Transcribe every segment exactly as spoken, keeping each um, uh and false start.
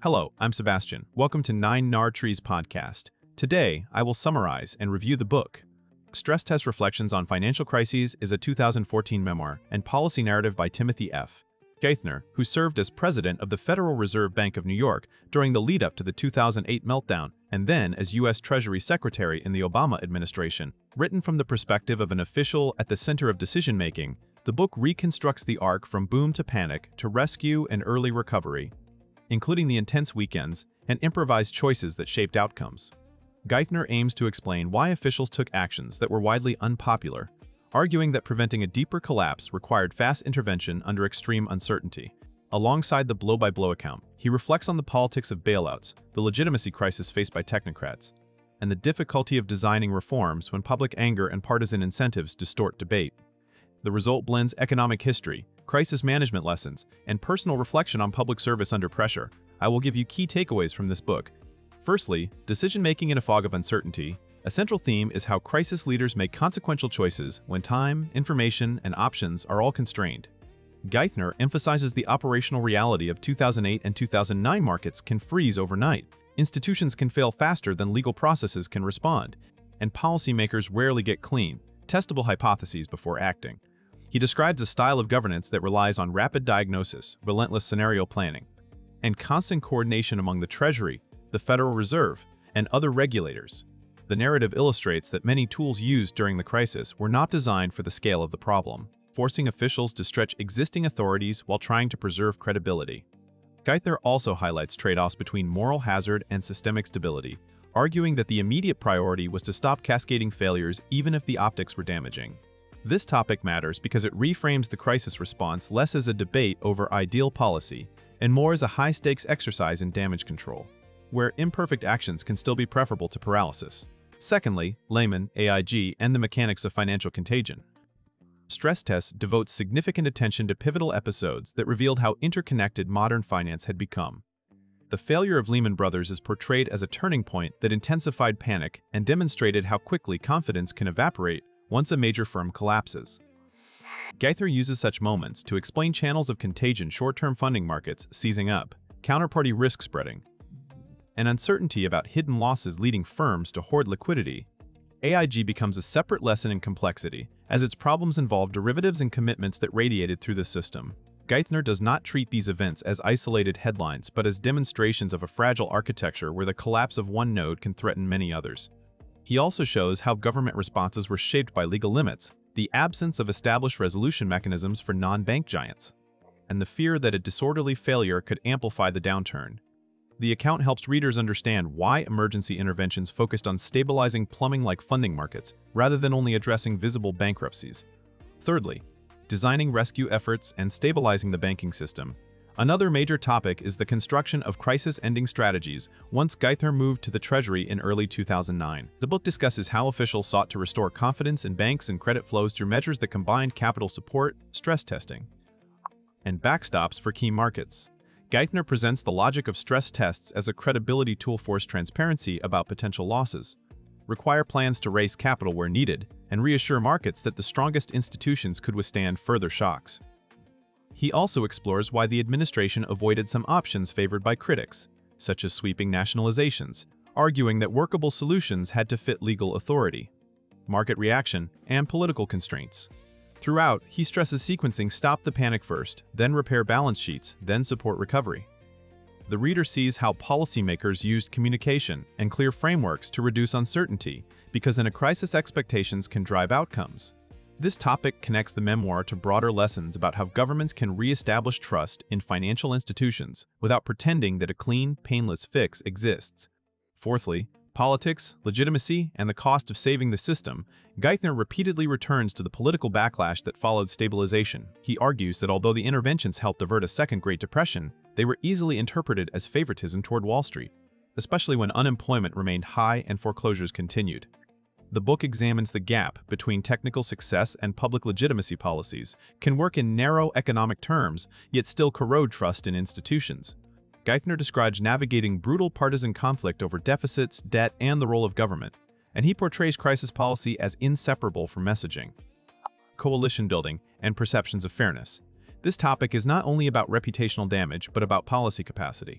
Hello, I'm Sebastian. Welcome to Nine Nar Trees podcast. Today, I will summarize and review the book. Stress Test Reflections on Financial Crises is a two thousand fourteen memoir and policy narrative by Timothy F. Geithner, who served as president of the Federal Reserve Bank of New York during the lead-up to the two thousand eight meltdown, and then as U S Treasury Secretary in the Obama administration. Written from the perspective of an official at the center of decision-making, the book reconstructs the arc from boom to panic to rescue and early recovery, including the intense weekends and improvised choices that shaped outcomes. Geithner aims to explain why officials took actions that were widely unpopular, arguing that preventing a deeper collapse required fast intervention under extreme uncertainty. Alongside the blow-by-blow account, he reflects on the politics of bailouts, the legitimacy crisis faced by technocrats, and the difficulty of designing reforms when public anger and partisan incentives distort debate. The result blends economic history, crisis management lessons, and personal reflection on public service under pressure. I will give you key takeaways from this book. Firstly, decision-making in a fog of uncertainty. A central theme is how crisis leaders make consequential choices when time, information, and options are all constrained. Geithner emphasizes the operational reality of two thousand eight and two thousand nine markets can freeze overnight, institutions can fail faster than legal processes can respond, and policymakers rarely get clean, testable hypotheses before acting. He describes a style of governance that relies on rapid diagnosis, relentless scenario planning, and constant coordination among the Treasury, the Federal Reserve, and other regulators. The narrative illustrates that many tools used during the crisis were not designed for the scale of the problem, forcing officials to stretch existing authorities while trying to preserve credibility. Geithner also highlights trade-offs between moral hazard and systemic stability, arguing that the immediate priority was to stop cascading failures even if the optics were damaging. This topic matters because it reframes the crisis response less as a debate over ideal policy and more as a high-stakes exercise in damage control, where imperfect actions can still be preferable to paralysis. Secondly, Lehman, A I G, and the mechanics of financial contagion. Stress Test devotes significant attention to pivotal episodes that revealed how interconnected modern finance had become. The failure of Lehman Brothers is portrayed as a turning point that intensified panic and demonstrated how quickly confidence can evaporate once a major firm collapses. Geithner uses such moments to explain channels of contagion, short-term funding markets seizing up, counterparty risk spreading, and uncertainty about hidden losses leading firms to hoard liquidity. A I G becomes a separate lesson in complexity, as its problems involve derivatives and commitments that radiated through the system. Geithner does not treat these events as isolated headlines, but as demonstrations of a fragile architecture where the collapse of one node can threaten many others. He also shows how government responses were shaped by legal limits, the absence of established resolution mechanisms for non-bank giants, and the fear that a disorderly failure could amplify the downturn. The account helps readers understand why emergency interventions focused on stabilizing plumbing-like funding markets rather than only addressing visible bankruptcies. Thirdly, designing rescue efforts and stabilizing the banking system. Another major topic is the construction of crisis-ending strategies once Geithner moved to the Treasury in early two thousand nine. The book discusses how officials sought to restore confidence in banks and credit flows through measures that combined capital support, stress testing, and backstops for key markets. Geithner presents the logic of stress tests as a credibility tool, force transparency about potential losses, require plans to raise capital where needed, and reassure markets that the strongest institutions could withstand further shocks. He also explores why the administration avoided some options favored by critics, such as sweeping nationalizations, arguing that workable solutions had to fit legal authority, market reaction, and political constraints. Throughout, he stresses sequencing: stop the panic first, then repair balance sheets, then support recovery. The reader sees how policymakers used communication and clear frameworks to reduce uncertainty, because in a crisis, expectations can drive outcomes. This topic connects the memoir to broader lessons about how governments can re-establish trust in financial institutions without pretending that a clean, painless fix exists. Fourthly, politics, legitimacy, and the cost of saving the system. Geithner repeatedly returns to the political backlash that followed stabilization. He argues that although the interventions helped avert a second Great Depression, they were easily interpreted as favoritism toward Wall Street, especially when unemployment remained high and foreclosures continued. The book examines the gap between technical success and public legitimacy. Policies can work in narrow economic terms, yet still corrode trust in institutions. Geithner describes navigating brutal partisan conflict over deficits, debt, and the role of government, and he portrays crisis policy as inseparable from messaging, coalition building, and perceptions of fairness. This topic is not only about reputational damage, but about policy capacity.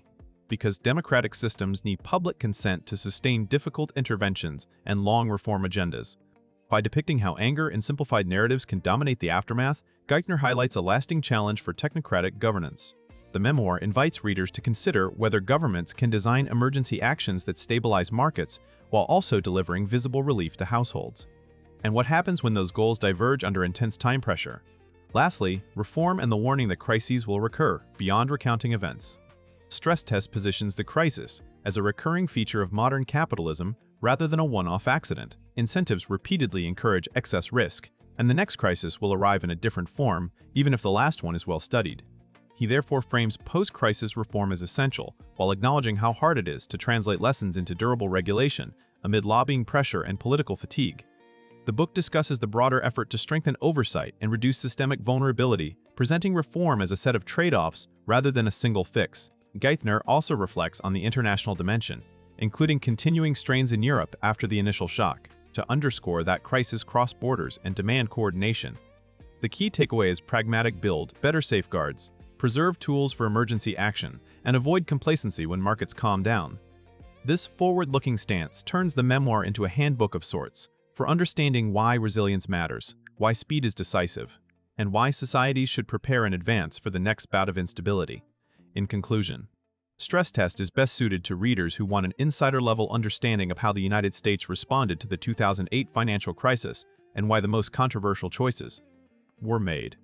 because democratic systems need public consent to sustain difficult interventions and long reform agendas. By depicting how anger and simplified narratives can dominate the aftermath, Geithner highlights a lasting challenge for technocratic governance. The memoir invites readers to consider whether governments can design emergency actions that stabilize markets while also delivering visible relief to households. And what happens when those goals diverge under intense time pressure? Lastly, reform and the warning that crises will recur beyond recounting events. Stress Test positions the crisis as a recurring feature of modern capitalism rather than a one-off accident. Incentives repeatedly encourage excess risk, and the next crisis will arrive in a different form, even if the last one is well studied. He therefore frames post-crisis reform as essential, while acknowledging how hard it is to translate lessons into durable regulation amid lobbying pressure and political fatigue. The book discusses the broader effort to strengthen oversight and reduce systemic vulnerability, presenting reform as a set of trade-offs rather than a single fix. Geithner also reflects on the international dimension, including continuing strains in Europe after the initial shock, to underscore that crises cross borders and demand coordination. The key takeaway is pragmatic build, better safeguards, preserve tools for emergency action, and avoid complacency when markets calm down. This forward-looking stance turns the memoir into a handbook of sorts for understanding why resilience matters, why speed is decisive, and why societies should prepare in advance for the next bout of instability. In conclusion, Stress Test is best suited to readers who want an insider-level understanding of how the United States responded to the two thousand eight financial crisis and why the most controversial choices were made.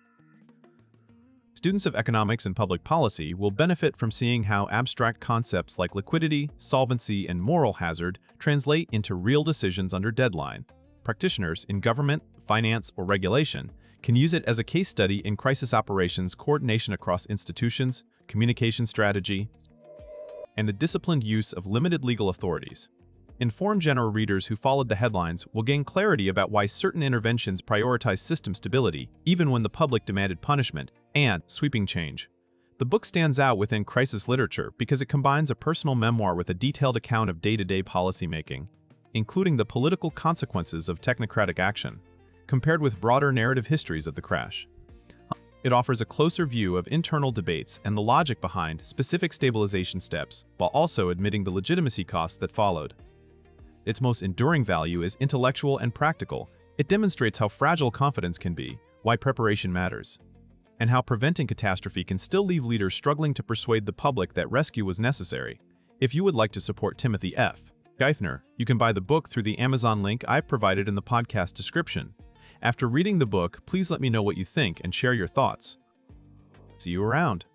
Students of economics and public policy will benefit from seeing how abstract concepts like liquidity, solvency, and moral hazard translate into real decisions under deadline. Practitioners in government, finance, or regulation can use it as a case study in crisis operations coordination across institutions, communication strategy, and the disciplined use of limited legal authorities. Informed general readers who followed the headlines will gain clarity about why certain interventions prioritize system stability, even when the public demanded punishment and sweeping change. The book stands out within crisis literature because it combines a personal memoir with a detailed account of day-to-day policymaking, including the political consequences of technocratic action, compared with broader narrative histories of the crash. It offers a closer view of internal debates and the logic behind specific stabilization steps, while also admitting the legitimacy costs that followed. Its most enduring value is intellectual and practical. It demonstrates how fragile confidence can be, why preparation matters, and how preventing catastrophe can still leave leaders struggling to persuade the public that rescue was necessary. If you would like to support Timothy F. Geithner, you can buy the book through the Amazon link I've provided in the podcast description. After reading the book, please let me know what you think and share your thoughts. See you around.